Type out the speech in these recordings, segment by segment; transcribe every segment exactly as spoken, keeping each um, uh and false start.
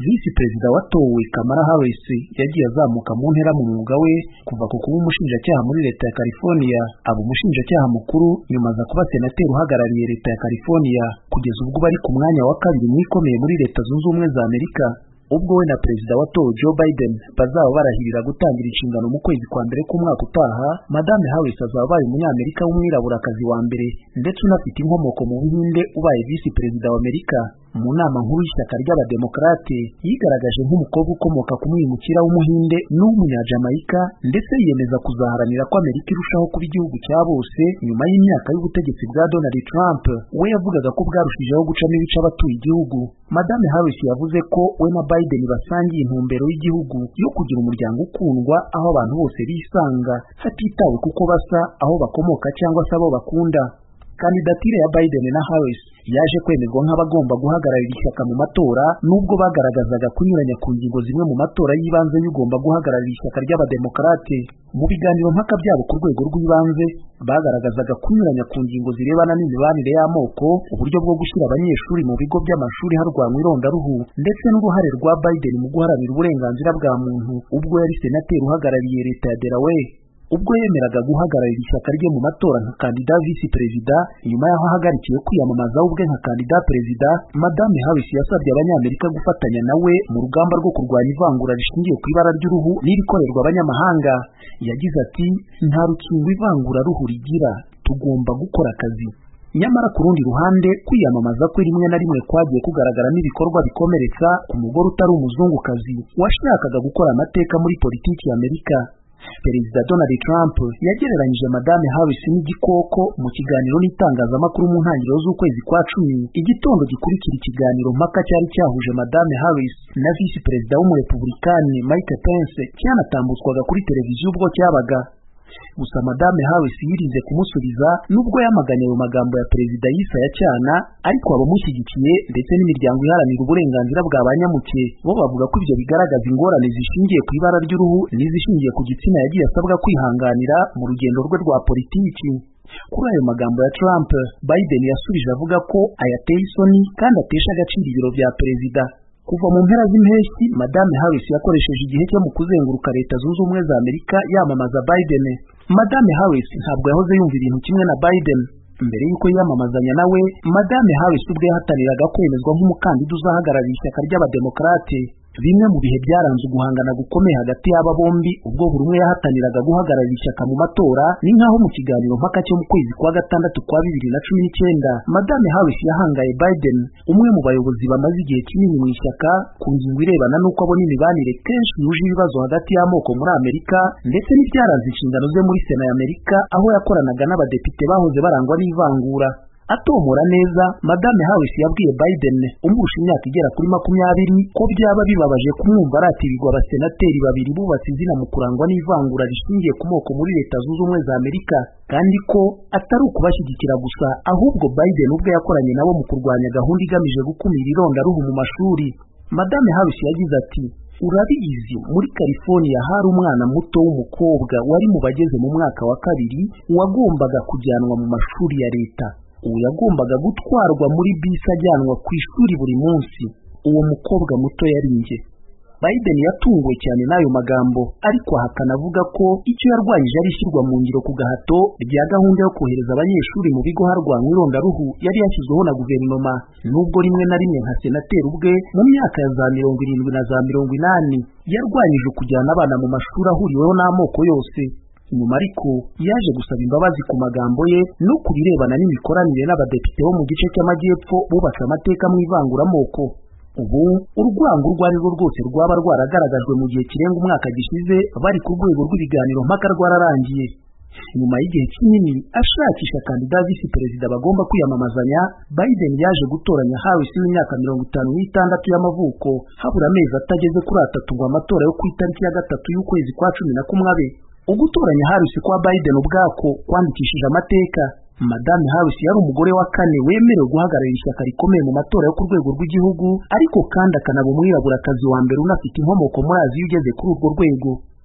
Visi Perezida watowe Kamala Harris yagiye azamuka mu ntera mu mwuga we kuva ku kuba umushinjacyaha muri leta ya California aba umushinjacyaha mukuru nyuma aza kuba senateri uhagarariye leta ya California kugeza ubwo bari ku mwanya wa kabiri mwikomeye muri Leta Zunze Ubumwe za Amerika. Ubwo we na Perezida watowe Joe Biden bazaba barahirira gutangira inshingano mu kwezi kwa mbere k'umwaka utaha, Madame Harris azaba abaye umunyamerika w'umwiraburakazi wa mbere ndetse unafite inkomoko mu Buhinde ubaye Visi Perezida wa Amerika. Mu nama nkuru y'ishyaka ry'abademokarate yigaragaje nk'umukobwa ukomoka ku mwimukira w'umuhinde n'umunyajamayika ndetse yiyemeza kuzaharanira ko Amerika irushaho kuba igihugu cya bose nyuma y'imyaka y'ubutegetsi bwa Donald Trump we yavugaga ko bwarushijeho gucamo ibice abatuye igihugu. Madame Harris yavuze ko we na Biden basangiye intumbero y'igihugu yo kugira umuryango ukundwa aho abantu bose bisanga hatitawe kuko basa, aho bakomoka cyangwa se abo bakunda. Kandidatire ya Biden na Harris yaje kwemerwa nk'abagomba guhagararira ishyaka mu matora nubwo bagaragazaga kunyuranya ku ngingo zimwe mu matora y'ibanze y'ugomba guhagararira ishyaka ry'abademokarate. Mu biganiro mpaka byabo ku rwego rw'ibanze bagaragazaga kunyuranya ku ngingo zirebana n'imibanire y'amoko, uburyo bwo gushyira abanyeshuri mu bigo by'amashuri harwanywa irondaruhu ndetse n'uruhare rwa Biden mu guharanira uburenganzira bwa muntu ubwo yari senateri uhagarariye leta ya Delaware. Ubwo yemeraga guhagararira ishyaka rye mu matora nka kandida Visi Perezida nyuma y'aho ahagarikiye kwiyamamaza ubwe nka kandida Perezida, Madame Harris yasabye abanyamerika gufatanya nawe mu rugamba rwo kurwanya ivangura rishingiye ku ibara ry'uruhu n'irikorerwa abanyamahanga. Yagize ati, nta rukingo ivangura ruhu rigira, tugomba gukora akazi. Nyamara ku rundi ruhande kwiyamamaza kwe rimwe na rimwe kwagiye kugaragaramo ibikorwa bikomeretsa ku mugore utari umuzungukazi washakaga gukora amateka muri politiki ya Amerika. Perezida Donald Trump yagereranyije Madame Harris n'igikoko mu kiganiro n'itangazamakuru mu ntangiriro z'ukwezi kwa cumi, igitondo gikurikira ikiganiro mpaka cyari cyahuje Madame Harris na Visi Perezida w'umurepublikani Mike Pence cyanatambutswaga kuri televiziyo ubwo cyabaga. Gusa Madame Harris yirinze kumusubiza nubwo yamaganye ayo magambo ya Perezida yisa ya cyana, ariko abamushyigikiye ndetse n'imiryango iharanira uburenganzira bwa banyamuke bo bavuga ko ibyo bigaragaza ingorane zishingiye ku ibara ry'uruhu n'izishingiye ku gitsina yagiye asabwa kwihanganira mu rugendo rwe rwa politiki. Kuri ayo magambo ya Trump, Biden yasubije avuga ko ayateye isoni kandi atesha agaciro ibiro bya Perezida. Kuva mu mpera z'impeshyi, Madame Harris yakoresheje igihe cyo mu kuzenguruka Leta Zunze Ubumwe za Amerika yamamaza Biden. Madame Harris ntabwo yahoze yumva ibintu kimwe na Biden. Mbere y'uko yamamazanya nawe, Madame Harris ubwe yahataniraga kwemezwa nk'umukandida uzahagararira ishyaka ry'abademokarate. Bimwe mu bihe byaranze uguhangana gukomeye hagati y'aba bombi ubwo buri umwe yahataniraga guhagararira ishyaka mu matora, ni nk'aho mu kiganiro mpaka cyo mu kwezi kwa gatandatu kwa bibiri na cumi n'icyenda Madame Harris yahangaye Biden, umwe mu bayobozi bamaze igihe kinini mu ishyaka, ku ngingo irebana n'uko abona imibanire kenshi yuje ibibazo hagati y'amoko muri Amerika ndetse n'ibyaranze inshingano ze muri Sena ya Amerika aho yakoranaga n'abadepite bahoze barangwa n'ivangura. Atomora neza, Madame Harris yabwiye Biden umurusha imyaka igera kuri makumyabiri ko byaba bibabaje kumwumva aratirirwa abasenateri babiri bubatse izina mu kurangwa n'ivangura rishingiye ku moko muri Leta Zunze Ubumwe za Amerika, kandi ko atari ukubashyigikira gusa ahubwo Biden ubwe yakoranye nabo mu kurwanya gahunda igamije gukumira irondaruhu mu mashuri. Madame Harris yagize ati, urabizi muri California hari umwana muto w'umukobwa wari mu bageze mu mwaka wa kabiri wagombaga kujyanwa mu mashuri ya leta. Uwo yagombaga gutwarwa muri bisi ajyanwa ku ishuri buri munsi. Uwo mukobwa muto yari njye. Biden yatunguwe cyane n'ayo magambo, ariko ahakana avuga ko icyo yarwanyije ari ishyirwa mu ngiro ku gahato rya gahunda yo kohereza abanyeshuri mu bigo harwanywa irondaruhu yari yashyizweho na guverinoma, nubwo rimwe na rimwe nka senateri ubwe mu myaka ya za mirongo irindwi na za mirongo inani yarwanyije kujyana abana mu mashuri ahuriweho n'amoko yose. Nyuma ariko yaje gusaba imbabazi ku magambo ye no ku birebana n'imikoranire n'abadepite bo mu gice cy'amajyepfo bubatse amateka mu ivanguramoko. Ubu urwango urwo ari rwo rwose rwaba rwaragaragajwe mu gihe kirenga umwaka gishize bari ku rwego rw'ibiganiro mpaka rwararangiye. Nyuma y'igihe kinini ashakisha kandida Visi Perezida bagomba kwiyamamazanya, Biden yaje gutoranya Harris w'imyaka mirongo itanu n'itandatu y'amavuko habura amezi atageze kuri atatu ngo amatora yo ku itariki ya gatatu y'ukwezi kwa cumi na kumwe abe. Ugutoranya Harris kwa Biden ubwako kwandikishije amateka. Madame Harris yari umugore wa kane wemerewe guhagararira ishyaka rikomeye mu matora yo ku rwego rw'igihugu, ariko kandi akanaba umwiraburakazi wa mbere unafite inkomoko muri Aziya ugeze kuri urwo rwego.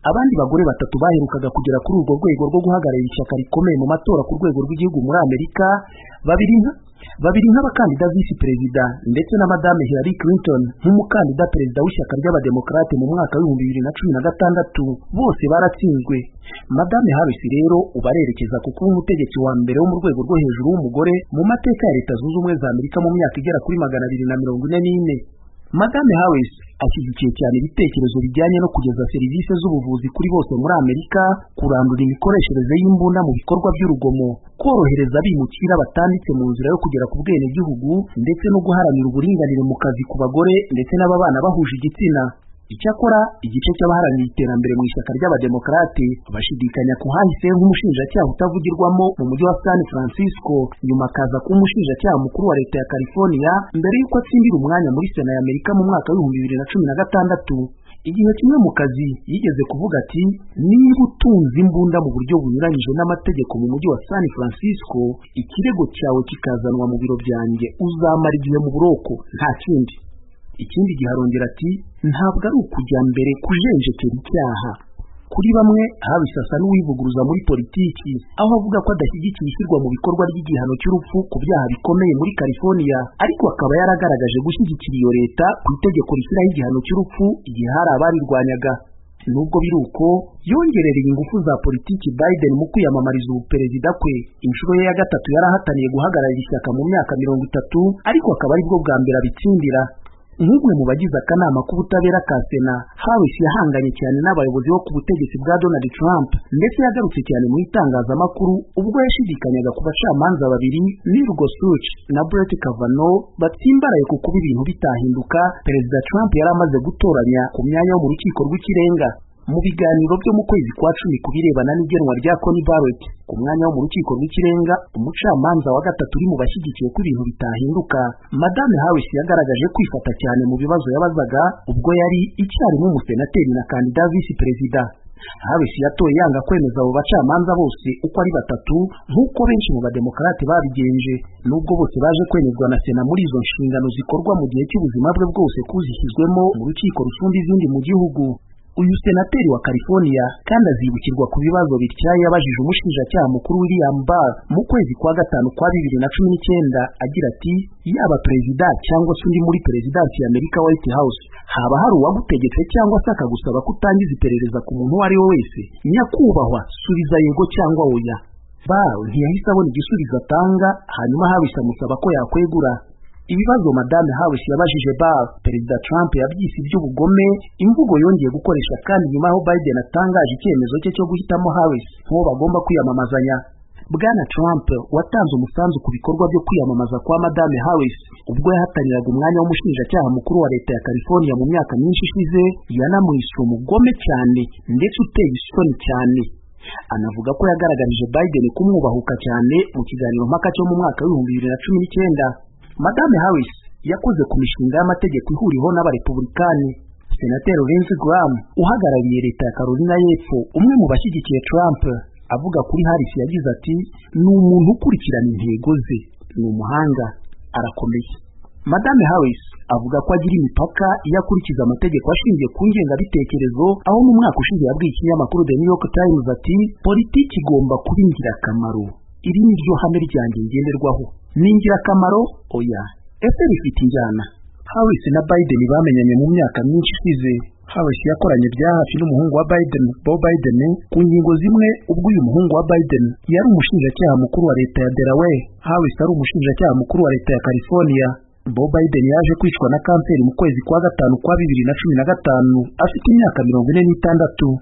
Abandi bagore batatu baherukaga kugera kuri urwo rwego rwo guhagararira ishyaka rikomeye mu matora ku rwego rw'igihugu muri Amerika, babiri nka babiri nk'abakandida visi perezida ndetse na madame Hillary Clinton nk'umukandida perezida w'ishyaka ry'abademokarate mu mwaka w'ibihumbi bibiri na cumi na gatandatu, bose baratsinzwe. Madame Harris rero ubarerekeza ku kuba umutegetsi wa mbere wo mu rwego rwo hejuru w'umugore mu mateka ya Leta Zunze Ubumwe za Amerika mu myaka igera kuri magana abiri na mirongo ine n'ine. Madame Harris ashyigikiye cyane ibitekerezo bijyanye no kugeza serivisi z'ubuvuzi kuri bose muri Amerika, kurandura imikoreshereze y'imbunda mu bikorwa by'urugomo, korohereza abimukira batanditse mu nzira yo kugera ku bwenegihugu, ndetse no guharanira uburinganire mu kazi ku bagore ndetse n'ababana bahuje igitsina. Icyakora igice cy'abaharanira iterambere mu ishyaka ry'abademokarate bashidikanya ku hahise nk'umushinjacyaha utavugirwamo mu mujyi wa San Francisco, nyuma akaza kuba umushinjacyaha mukuru wa leta ya California mbere y'uko atsindira umwanya muri Sena ya Amerika mu mwaka w'ibihumbi bibiri na cumi na gatandatu. Igihe kimwe mu kazi yigeze kuvuga ati, niba utunze imbunda mu buryo bunyuranyije n'amategeko mu mujyi wa San Francisco, ikirego cyawe kikazanwa mu biro byanjye, uzamara igihe mu buroko, nta kindi. Ikindi gihe arongera ati, ntabwo ari ukujya mbere kujenjekera icyaha. Kuri bamwe habisasa n'uwivuguruza muri politiki, aho avuga ko adashyigikiye ishyirwa mu bikorwa ry'igihano cy'urupfu ku byaha bikomeye muri California, ariko akaba yaragaragaje gushyigikira iyo leta ku itegeko rishyiraho igihano cy'urupfu igihe hari abarirwanyaga. Nubwo biri uko, yongerereye ingufu za politiki Biden mu kwiyamamariza ubuperezida kwe. Inshuro ye ya gatatu yarahataniye guhagararira ishyaka mu myaka mirongo itatu, ariko akaba ari bwo bwa mbere abitsindira. Nk'umwe mu bagize akanama k'ubutabera ka Sena, Harris yahanganye cyane n'abayobozi bo ku butegetsi bwa Donald Trump, ndetse yagarutse cyane mu itangazamakuru ubwo yashidikanyaga ku bacamanza babiri, Neil Gorsuch na Brett Kavanaugh, batsimbaraye ku kuba ibintu bitahinduka Perezida Trump yari amaze gutoranya ku myanya yo mu rukiko rw'ikirenga. Mu biganiro byo mu kwezi kwa cumi ku birebana n'igenwa rya Connie Barrett ku mwanya wo mu rukiko rw'ikirenga, umucamanza wa gatatu uri mu bashyigikiye ko ibintu bitahinduka, Madame Harris yagaragaje kwifata cyane mu bibazo yabazaga ubwo yari icyarimwe umusenateri na kandida visi perezida. Harris yatoye yanga kwemeza abo bacamanza bose uko ari batatu nk'uko benshi mu bademokarate babigenje, nubwo bose baje kwemezwa na Sena muri izo nshingano zikorwa mu gihe cy'ubuzima bwe bwose kuzishyizwemo mu rukiko rusumba izindi mu gihugu. Uyu senateri wa California kandi azibukirwa ku bibazo bityaye yabajije umushinjacyaha mukuru William Barr mu kwezi kwa gatanu kwa bibiri na cumi n'icyenda agira ati, yaba perezida cyangwa se undi muri perezidansi ya Amerika White House, haba hari uwagutegetse cyangwa se akagusaba kutangiza iperereza ku muntu uwo ari we wese? Nyakubahwa, subiza yego cyangwa oya. Barr ntiyahise abona igisubizo atanga, hanyuma Harris amusaba ko yakwegura. Ibibazo Madame Harris yabajije Barr, Perezida Trump yabyise iby'ubugome, imvugo yongeye gukoresha kandi nyuma aho Biden atangaje icyemezo cye cyo guhitamo Harris nk'uwo bagomba kwiyamamazanya. Bwana Trump watanze umusanzu ku bikorwa byo kwiyamamaza kwa Madame Harris ubwo yahataniraga umwanya w'umushinjacyaha mukuru wa leta ya California mu myaka myinshi ishize, yanamwise umugome cyane ndetse uteye isoni cyane. Anavuga ko yagaragarije Biden kumwubahuka cyane mu kiganiro mpaka cyo mu mwaka w'ibihumbi bibiri na cumi n'icyenda. Madame Harris yakoze ku mishinga y'amategeko ihuriweho n'abarepublikani. Senateri Lindsey Graham uhagarariye leta ya Carolina y'Epfo, umwe mu bashyigikiye Trump, avuga kuri Harris yagize ati, ni umuntu ukurikirana intego ze, ni umuhanga, arakomeye. Madame Harris avuga ko agira imipaka iyo akurikiza amategeko ashingiye ku ngengabitekerezo, aho mu mwaka ushize yabwiye ikinyamakuru The New York Times ati, politiki igomba kuba ingirakamaro, iri ni ryo hame ryanjye ngenderwaho. Ni ingirakamaro? Oya. Ese rifite injyana? Harris na Biden bamenyanye mu myaka myinshi ishize. Harris yakoranye bya hafi n'umuhungu wa Biden, Beau Biden, ku ngingo zimwe ubwo uyu muhungu wa Biden yari umushinjacyaha mukuru wa leta ya Delaware, Harris ari umushinjacyaha mukuru wa leta ya California. Beau Biden yaje kwicwa na kanseri mu kwezi kwa gatanu kwa bibiri na cumi na gatanu afite imyaka mirongo ine n'itandatu.